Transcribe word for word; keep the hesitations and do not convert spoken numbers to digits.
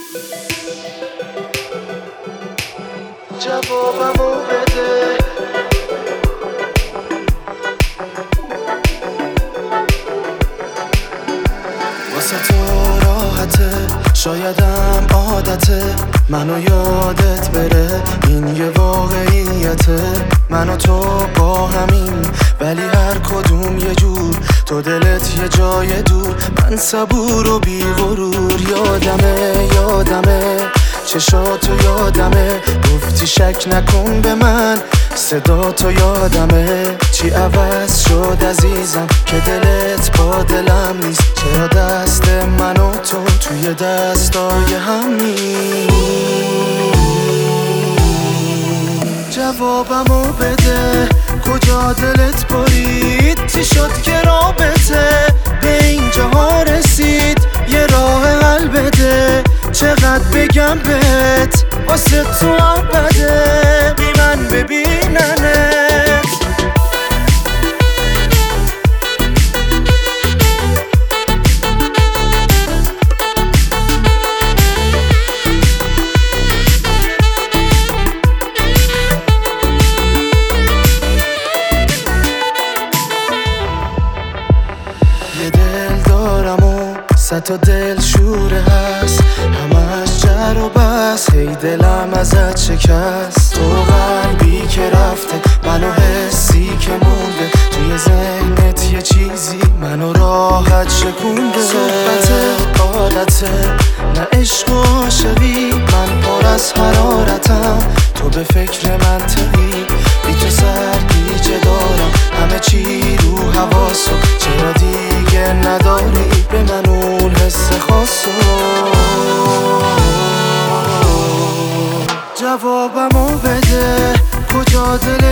جوابمو بده. واسه تو راحته، شایدم عادته منو یادت بره، این یه واقعیته. من و تو با همین ولی هر کدوم یه جور، تو دلت یه جای دور، من صبور و بی غرور. یادمه یادمه چشاتو یادمه، گفتی شک نکن به من، صدا تو یادمه. چی عوض شد عزیزم که دلت با دلم نیست؟ چرا دست من و تو توی دستای هم نیست؟ جوابمو بده، کجا دلت برید؟ چی شد که رابطه به اینجاها رسید؟ یه راه حل بده، چقدر بگم بهت واسه تو هم بده، بی من ببیننت. یه دل دارم و صد تا دل شوره هست، همش جر و بس، هی دلم ازت شکست. تو قلبی که رفته، منو حسی که مونده، توی ذهنت یه چیزی منو راحت شکونده. صحبت عادته نه عشق و عاشقی، من پر از حرارتم، تو به فکر منطقی، بی تو سرگیجه دارم، همه چی رو حواسو، چرا دیگه نداری به من اون حس خاصو؟ جوابمو بده، کجا دل